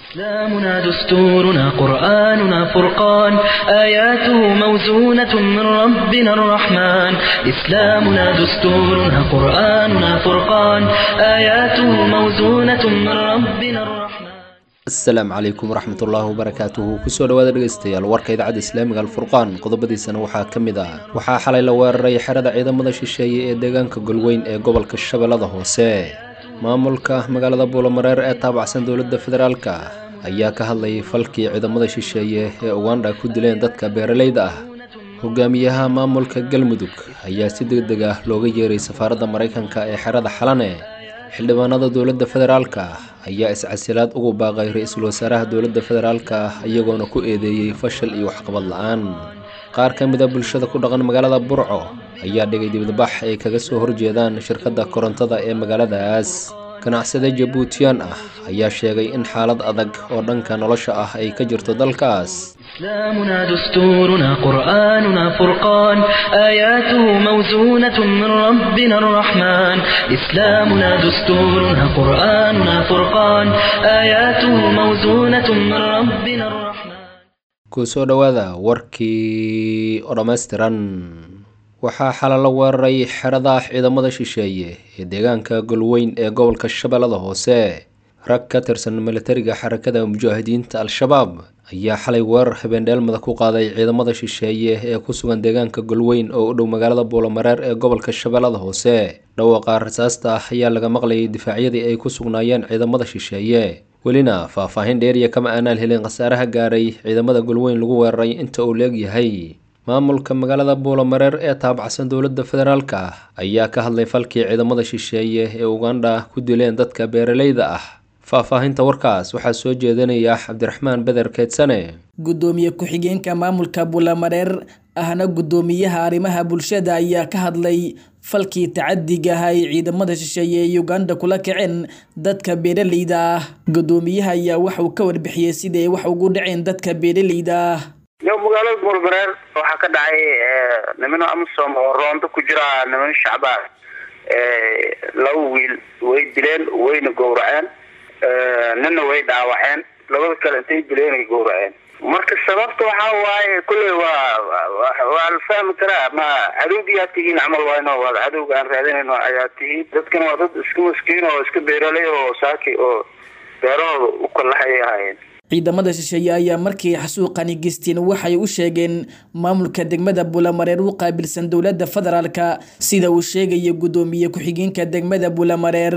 إسلامنا دستورنا قرآننا فرقان آياته موزونة من ربنا الرحمن إسلامنا دستورنا قرآننا فرقان آياته موزونة من ربنا الرحمن السلام عليكم ورحمة الله وبركاته kusoo dhawaada dhageystayaal warka idaacada islaamiga alfurqaan qodobadiisana waxaa ka mid ah waxaa xalay la weeraray xerada ciidamada shisheeye ee deegaanka golweyn ee gobolka shabeellada hoose maamulka magaalada buulamareer ee taabacsan dowladda federaalka ayaa ka hadlayay falkii ciidamada shisheeye ee Uganda ku dileen dadka beeralayda ah hogaamiyaha maamulka galmudug ayaa si degdeg ah looga yeeray safaaradda Mareykanka ee xerada Xalane xildhibaanada dowladda federaalka ayaa iscasilaad ugu baaqay ra'iisul wasaaraha dowladda federaalka iyagoona ku eedeeyay fashil iyo waxqabad la'aan qaar ka mid ah bulshada ku dhaqan magaalada Burco ayaa dhigay dibadbax ay kaga soo horjeedaan shirkadda korontada ee magaaladaas ganacsade Jabuutiyan ah ayaa sheegay in xaalad adag oo dhanka nolosha ah ay ka jirto dalkaas إسلامنا دستورنا قرآننا فرقان آياته موزونة من ربنا الرحمن إسلامنا دستورنا قرآننا فرقان آياته موزونة من ربنا الرحمن kusoo dhawaada warkii oo dhammaystiran waxaa xalay la weeraray xerada ciidamada shisheeye ee deegaanka golweyn ee gobolka shabeellada hoose rag ka tirsan militariga xarakada mujaahidiinta al-shabaab ayaa xalay weerar habeen-dheelmada ku qaaday ciidamada shisheeye ee ku sugan deegaanka golweyn oo u dhow magaalada buulamareer ee gobolka shabeellada hoose dhawaaqa rasaasta ayaa laga maqlayay difaacyadii ay ku sugnaayeen ciidamada shisheeye welina faahfaahin dheeriya kama aanaan helin khasaaraha gaaray ciidamada golweyn lagu weeraray inta uu leegyahay maamulka magaalada buulamareer ee taabacsan dowladda federaalka ayaa ka hadlay falkii ciidamada shisheeye ee Uganda ku dileen dadka beeralayda ah faahfaahinta warkaas waxaa soo jeedinaya Cabdiraxmaan Badar Keedsane gudoomiye ku-xigeenka maamulka buulamareer ahna gudoomiyaha arrimaha bulshada ayaa ka hadlay falkii tacadiga ah ay ciidamada shisheeye ee Uganda kula kaceen dadka beeralayda ah gudoomiyaha ayaa waxa uu ka warbixiyay sidee wax ugu dhaceen dadka beeralayda ah magaalada buulamareer waxaa ka dhacay niman Amisom oo roonda ku jira niman shacab laba wiil way dileen wayna gowraceen nina way dhaawaceen labada kale intay dileen ay gowraceen marka sababta waxa waaye kulay waa la fahmi karaa ma cadowgiyaa tihiin camal waayno waa cadowga aan raadinayno ayaa tihiin dadkan waa dad iska maskiin oo iska beeralay oo saaki oo beerahooda u kalahayaayeen ciidamada shisheeye ayaa markii xasuuqani geysteen waxay u sheegeen maamulka degmada buulamareer u qaabilsan dowladda federaalka sida uu sheegay gudoomiye ku-xigeenka degmada buulamareer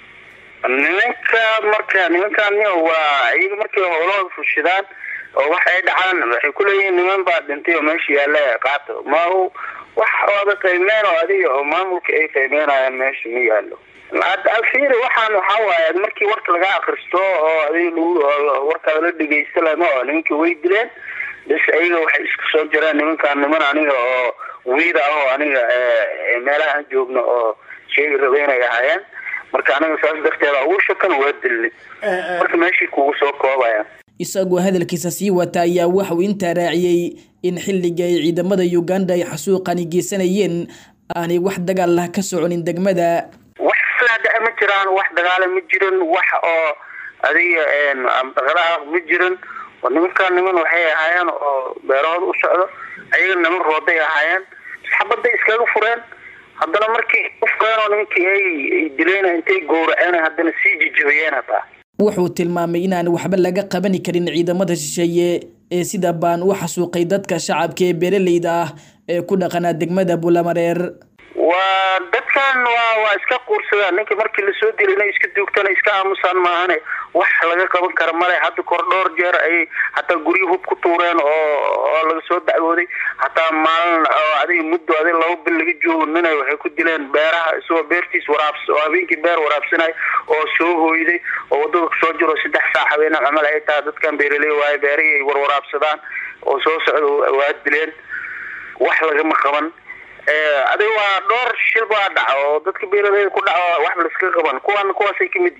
nimankan waa iyaga markii howlahooda fushidaan oo waxay dhacaan waxay ku leeyihiin niman baa dhintay oo meesha yaalla qaato ma wax wada qiimeen oo adiga oo maamulka ay qiimeynayaan meesha ma yaallo alfiir waxaan waxa waaye markii warka laga akhristo oo adiga warka la dhageysto lama oo nimanka way dileen bas ayaga waxay isku soo jiraan nimankan niman aniga oo wiida ah oo aniga meelaha joogno oo sheegi rabeenay ahaayeen marka anaga saas darteeda ugu shakan waa dilay marka meeshii kugu soo koobaya isagoo hadalkiisa sii wata ayaa waxa uu intaa raaciyay in xilliga ay ciidamada Uganda ay xasuuqani geysanayeen aanay wax dagaal ah ka soconin degmada wax falaada ma jiraan wax dagaal ma jirin wax oo adiga dagaal ma jirin nimankan niman waxay ahaayeen oo beerahooda u socdo ayaga niman rooday ahaayeen saxaabada iskaga fureen haddana markii qofkaan ninkii ay dileen intay gowraceen haddana sii jijibiyeen hata wuxuu tilmaamay inaan waxba laga qaban karin ciidamada shisheeye ee sida baan u xasuuqay dadka shacabka ee beeralayda ah ee ku dhaqana degmada buulamareer waa dadkan waa iska quursadaan ninka markii la soo dilay iska duugtana iska aamusan maahane wax laga qaban karo male hadda kordhoor jeer ay hataa guryo hub ku tuureen oo laga soo dacwooday hataa maalin adiga muddo adiga laba bil laga joogo nina waxay ku dileen beeraha isoo beertiis waraabs oo habeenkii beer waraabsanay oo soo hooyday oo wadada soo jiro 3 saac habeenimo camal ay taa dadkan beeralay waay beerihii waraabsadaan oo soo socdo waa dileen wax laga ma qaban adiga waa dhowr shil baa dhaco dadka beeralayda ku dhaco wax la iska qaban kuwaasay ka mid yihiin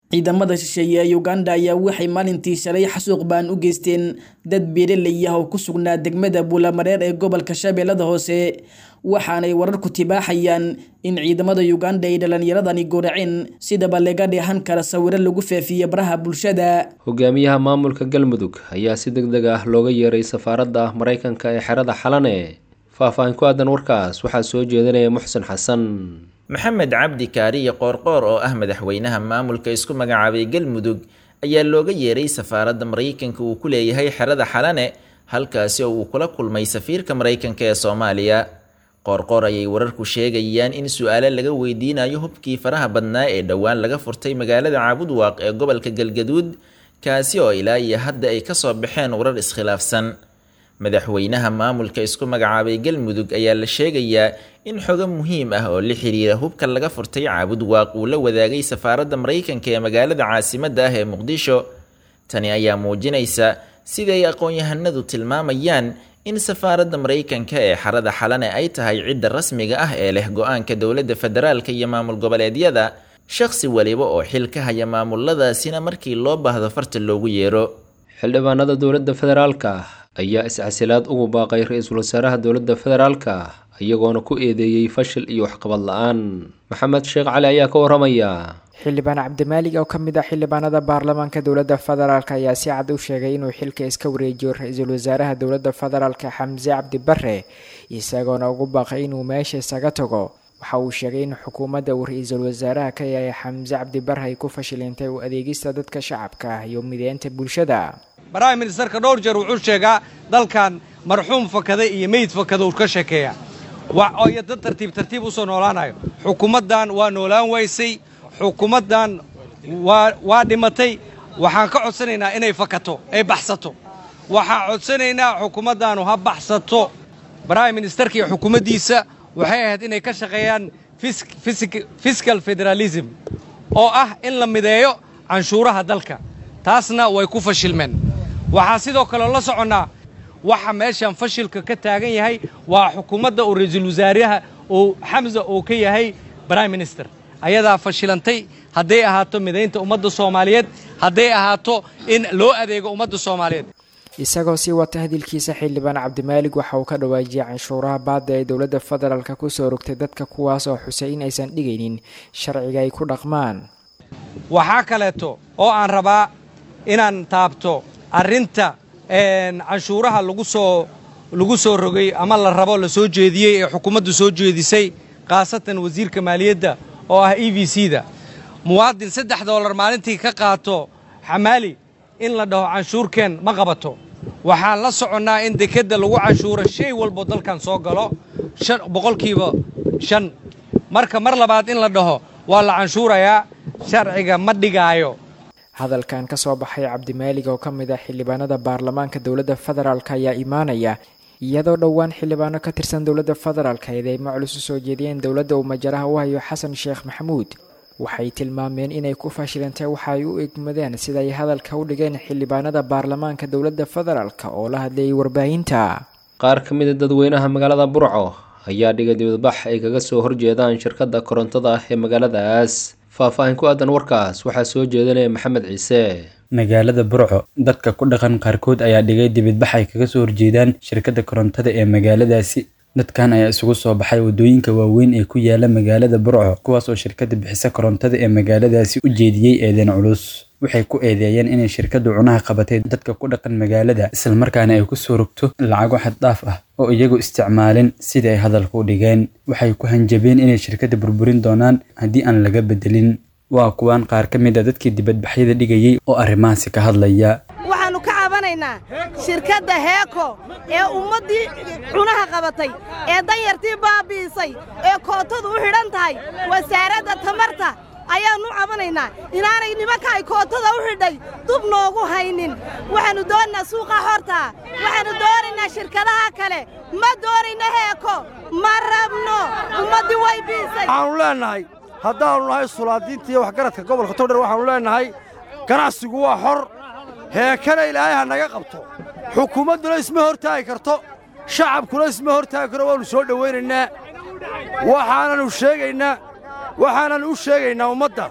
ciidamada shisheeye ee Uganda ayaa waxay maalintii shalay xasuuq baan u geysteen dad beeraley ah oo ku sugnaa degmada Buulamareer ee gobolka Shabeellada Hoose waxaanay warar ku tibaaxayaan in ciidamada Uganda ay dhalinyaradani gooraceen sida laga dheehan kara sawirro lagu faafiyay baraha bulshada. hogaamiyaha maamulka Galmudug ayaa si degdeg ah looga yeeray safaaradda Mareykanka ee xerada Xalane. faahfaahin ku aadan warkaas waxaa soo jeedinaya Muxsin Xasan. maxamed cabdi kaariye qoorqoor oo ah madaxweynaha maamulka isku magacaabay Galmudug ayaa looga yeeray safaaradda Mareykanka uu ku leeyahay xerada Xalane halkaasi oo uu kula kulmay safiirka Mareykanka ee Soomaaliya. qoorqoor ayay wararku sheegayaan in su'aalo laga weydiinayo hubkii faraha badnaa ee dhowaan laga furtay magaalada Caabudwaaq ee gobolka Galgaduud kaasi oo ilaa iyo hadda ay ka soo baxeen warar iskhilaafsan. madaxweynaha maamulka isku magacaabay Galmudug ayaa la sheegayaa in xogo muhiim ah oo la xiriira hubka laga furtay Caabudwaaq uu la wadaagay safaaradda Mareykanka ee magaalada caasimadda ah ee Muqdisho. tani ayaa muujinaysa sida ay aqoon-yahanadu tilmaamayaan in safaaradda Mareykanka ee xerada Xalane ay tahay cidda rasmiga ah ee leh go'aanka dowladda federaalka iyo maamul goboleedyada. shakhsi waliba oo xil ka haya maamuladaasina markii loo baahdo farta loogu yeero. xildhibaanada dowladda federaalka ayaa iscasilaad ugu baaqay ra'iisul wasaaraha dowladda federaalka iyagoona ku eedeeyay fashil iyo waxqabad la'aan. maxamed sheekh cali ayaa ka waramaya. xildhibaan cabdimaalig oo ka mid ah xildhibaanada baarlamaanka dowladda federaalka ayaa si cad u sheegay inuu xilka iska wareejiyo ra'iisul wasaaraha dowladda federaalka xamse cabdi barre isagoona ugu baaqay inuu meesha isaga tago. waxa uu sheegay in xukuumadda uu ra'iisul wasaaraha ka yahay xamse cabdi barre ay ku fashilintay u adeegista dadka shacabka ah iyo mideynta bulshada. prime ministerka dhowr jeer wuxuu sheegaa dalkan marxuum fakaday iyo meyd fakada uu ka sheekeeya iyo dad tartiib u soo noolaanayo. xukuumaddan waa noolaan waysay, xukuumaddan waa dhimatay. waxaan ka codsanaynaa inay fakato ay baxsato. waxaan codsanaynaa xukuumaddaanu ha baxsato. prime ministerka iyo xukuumaddiisa waxay ahayd inay ka shaqeeyaan fiscal federalism oo ah in la mideeyo canshuuraha dalka. taasna way ku fashilmeen. waxaa sidoo kale la soconnaa waxa meeshan fashilka ka taagan yahay waa xukuumadda uu ra'iisul wasaaraha oo Xamza oo ka yahay prime minister. ayadaa fashilantay hadday ahaato mideynta ummadda Soomaaliyeed, hadday ahaato in loo adeego ummadda Soomaaliyeed. isagoo sii wata hadalkiisa xildhibaan cabdimaalig waxa uu ka dhawaajiyay canshuuraha baadda ee dowladda federaalka ku soo rogtay dadka kuwaas oo xusay in aysan dhigaynin sharciga ay ku dhaqmaan. waxaa kaleeto oo aan rabaa inaan taabto arrinta canshuuraha lagu soo rogay ama la rabo la soo jeediyey ee xukuumaddu soo jeedisay khaasatan wasiirka maaliyadda oo ah EVC-da. muwaadin $3 maalintii ka qaato xamaali in la dhaho canshuurkeen ma qabato. waxaan la soconnaa in dekedda lagu canshuuro shay walbo dalkan soo galo 5%. marka mar labaad in la dhaho waa la canshuurayaa sharciga ma dhigaayo. hadalkan ka soo baxay cabdimaalig oo ka mid ah xildhibaanada baarlamaanka dowladda federaalka ayaa imaanaya iyadoo dhowaan xildhibaano ka tirsan dowladda federaalka ay maclus u soo jeediyeen dowladda uu majaraha u hayo xasan sheekh maxamuud. waxay tilmaameen inay ku fashilantay waxa ay u egmadeen sida ay hadalka u dhigeen xildhibaanada baarlamaanka dowladda federaalka oo la hadlayay warbaahinta. qaar ka mid ah dadweynaha magaalada Burco ayaa dhigay dibadbax ay kaga soo horjeedaan shirkadda korontada ee magaaladaas. faahfaahin ku aadan warkaas waxaa soo jeedinaya Maxamed Ciise. magaalada Burco dadka ku dhaqan qaarkood ayaa dhigay dibadbax ay kaga soo horjeedaan shirkadda korontada ee magaaladaasi. dadkan ayaa isugu soo baxay wadooyinka waaweyn ee ku yaala magaalada Burco kuwaas oo shirkadda bixisa korontada ee magaaladaasi u jeediyay eedayn culus. waxay ku eedeeyeen inay shirkaddu cunaha qabatay dadka ku dhaqan magaalada isla markaana ay ku soo rogto lacago xad dhaaf ah oo iyagu isticmaalin sida ay hadalku u dhigeen. waxay ku hanjabeen inay shirkadda burburin doonaan haddii aan laga bedelin. waa kuwan qaar ka mid ah dadkii dibadbaxyada dhigayay oo arrimahaasi ka hadlaya. waxaanu ka cabanaynaa shirkadda heeko ee ummaddii cunaha qabatay ee danyartii baabi'isay ee kootadu u xidhan tahay wasaaradda tamarta ayaannu cabanaynaa inaanay nimanka ay kootada u xidhay dub noogu haynin. waxaannu doonaynaa suuqa hortaa, waxaannu doonaynaa shirkadaha kale, ma doonayna heeko, ma rabno. ummaddii way biisay. waxaannu leennahay haddaannu nahay sulaadiinta iyo waxgaradka gobolka Togdheer waxaannu leennahay ganacsigu waa xor, heekana ilaahay ha naga qabto. xukuumadduna isma hortaagi karto, shacabkuna isma hortaagi karo. waannu soo dhowaynaynaa waxaanan u sheegaynaa ummadda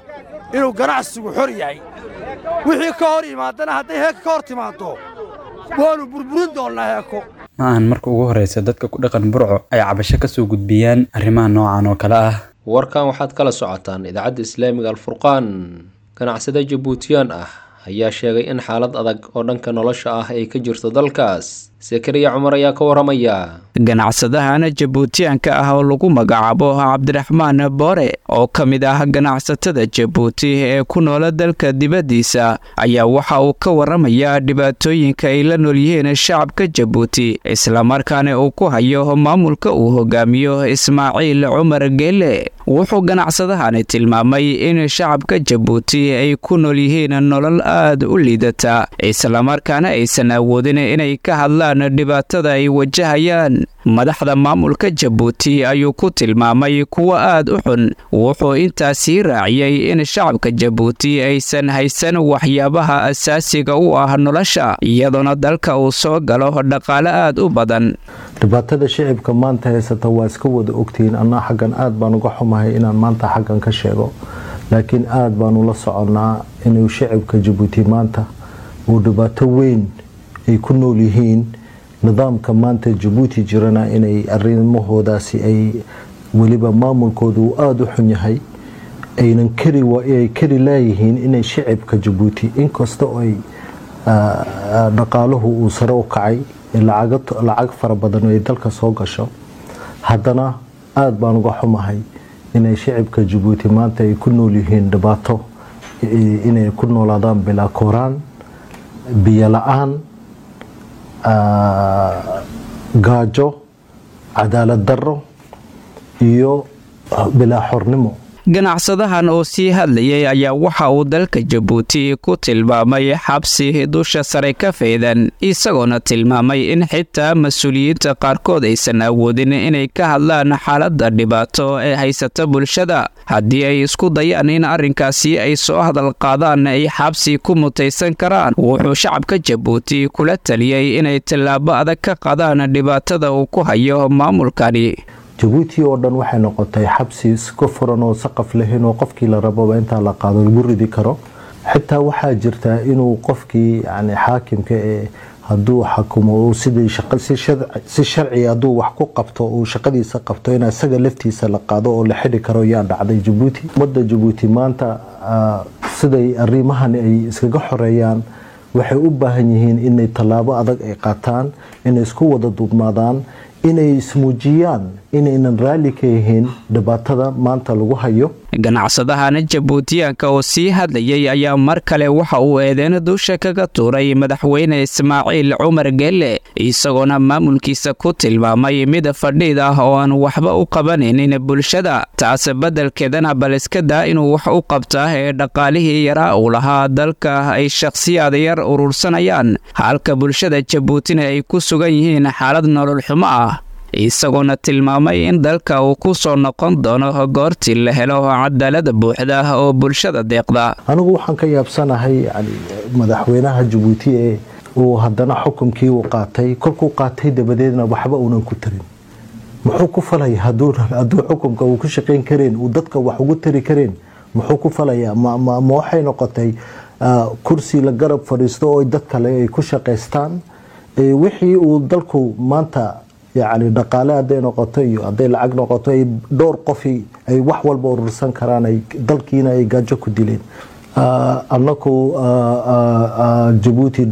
inuu ganacsigu xor yahay wixii ka hor yimaadana hadday heeko ka hor timaado waanu burburin doonnaa heeko ma ahan marka ugu horreysa dadka ku dhaqan Burco ay cabasho ka soo gudbiyaan arrimaha noocan oo kale ah. warkan waxaad kala socotaan idaacadda Islaamiga Al-Furqaan. ganacsade Jabuutiyaan ah ayaa sheegay in xaalad adag oo dhanka nolosha ah ay ka jirto dalkaas. Sakariya Cumar ayaa ka waramaya. ganacsadahan Jabuutiyaanka ah oo lagu magacaabo Cabdiraxmaan Boore oo kamid ah ganacsatada Jabuuti ee ku nool dalka dibadiisa ayaa waxa uu ka waramayaa dhibaatooyinka ay la nool yihiin shacabka Jabuuti isla markaana uu ku hayo maamulka uu hogaamiyo Ismaaciil Cumar Geele. wuxuu ganacsadahan tilmaamay in shacabka Jabuuti ay ku nool yihiin nolol aad u liidata isla markaana aysan awoodin inay ka hadlaan dhibaatada ay wajahayaan. madaxda maamulka Jabuuti ayuu ku tilmaamay kuwa aad u xun. wuxuu intaasi raaciyay in shacabka Jabuuti aysan haysan waxyaabaha asaasiga u ah nolosha iyadoona dalka uu soo galo dhaqaale aad u badan. dhibaatada shacabka maanta haysata waa iska wada ogtiin. anaa xaggan aad baan uga xumahay inaan maanta xaggan ka sheego, laakiin aad baan ula soconnaa inuu shacabka Jabuuti maanta uu dhibaato weyn ay ku nool yihiin. nidaamka maanta Jabuuti jirana inay arrimahoodaasi ay weliba maamulkoodu uu aad u xun yahay, aynan kari laayihiin inay shacabka Jabuuti inkasta oo ay dhaqaaluhu uu sare u kacay lacag fara badan ay dalka soo gasho, haddana aad baan uga xumahay inay shacabka Jabuuti maanta ay ku nool yihiin dhibaato, inay ku noolaadaan bilaa kooraan, biyo la'aan, gaajo, cadaalad darro iyo bilaa xornimo. ganacsadahan oo sii hadlayay ayaa waxa uu dalka Jabuuti ku tilmaamay xabsi dusha sare ka faydan, isagoona tilmaamay in xitaa mas'uuliyiinta qaarkood aysan awoodin inay ka hadlaan xaaladda dhibaato ee haysata bulshada. haddii ay isku dayaan in arrinkaasi ay soo hadal qaadaan ay xabsi ku mutaysan karaan. wuxuu shacabka Jabuuti kula taliyay inay tallaabo adag ka qaadaan dhibaatada uu ku hayo maamulkani. Jabuuti oo dhan waxay noqotay xabsi iska furan oo saqaf lahayn oo qofkii la rabo inta la qaado lagu ridi karo. xitaa waxaa jirta inuu qofkii xaakimka hadduu xukumo si sharci hadduu wax ku qabto uu shaqadiisa qabto in isaga laftiisa la qaado oo la xidhi karo yaa dhacday Jabuuti. ummadda Jabuuti maanta siday arrimahan ay iskaga xoreeyaan waxay u baahan yihiin inay tallaabo adag ay qaataan, inay isku wada duubnaadaan, inay ismuujiyaan inaynan raalli ka yihiin dhibaatada maanta lagu hayo. ganacsadahan Jabuutiyaanka oo sii hadlayay ayaa mar kale waxa uu eedeyn dusha kaga tuuray madaxweyne Ismaaciil Cumar Geele isagoona maamulkiisa ku tilmaamay mid fadhiid ah oo aan waxba u qabanaynin bulshada. taas beddelkeedana bal iska daa inuu wax u qabtaa ee dhaqaalihii yaraa uu lahaa dalka ay shakhsiyaad yar urursanayaan, halka bulshada Jabuutina ay ku sugan yihiin xaalad nolol xumo ah. isagoona tilmaamay in dalka uu ku soo noqon doono goortii la helo cadaalad buuxda oo bulshada deeqda. anigu waxaan ka yaabsanahay madaxweynaha Jabuuti ee uu haddana xukunkii uu qaatay, kolkuu qaatay dabadeedna waxba uunan ku tarin. muxuu ku falay hadduu xukunka uu ku shaqayn kareen uu dadka wax ugu tari kareen? muxuu ku falayaa? ma waxay noqotay kursi la garab fadhiisto oo dad kale ay ku shaqaystaan? wixii uu dalku maanta dhaqaale hadday noqoto iyo hadday lacag noqoto ay dhowr qofi ay wax walba urursan karaan, ay dalkiina ay gaajo ku dileen. annaku Jabuuti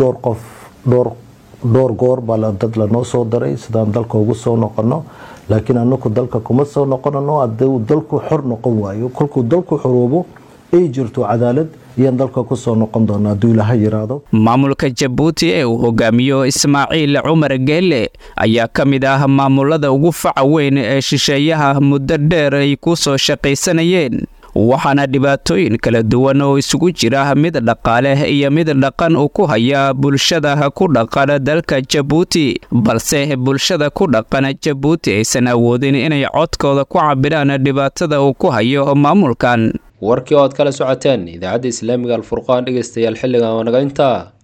dhowr goor baa dad lanoo soo daray sidaan dalka ugu soo noqono, laakiin annaku dalka kuma soo noqonano hadduu dalku xor noqon waayo. kolkuu dalku xoroobo ay jirto cadaalad iyaan dalka ku soo noqon doona hadduu Ilaahay yiraahdo. maamulka Jabuuti ee uu hogaamiyo Ismaaciil Cumar Geele ayaa ka mid ah maamulada ugu faca weyn ee shisheeyaha muddo dheer ay ku soo shaqaysanayeen, waxaana dhibaatooyin kala duwan oo isugu jira mid dhaqaale iyo mid dhaqan uu ku haya bulshada ku dhaqan dalka Jabuuti, balse bulshada ku dhaqan Jabuuti aysan awoodin inay codkooda ku cabiraan dhibaatada uu ku hayo maamulkan. warkii oo aad kala socoteen idaacadda Islaamiga Al-Furqaan dhegeystayaal xilligan waa naga intaa.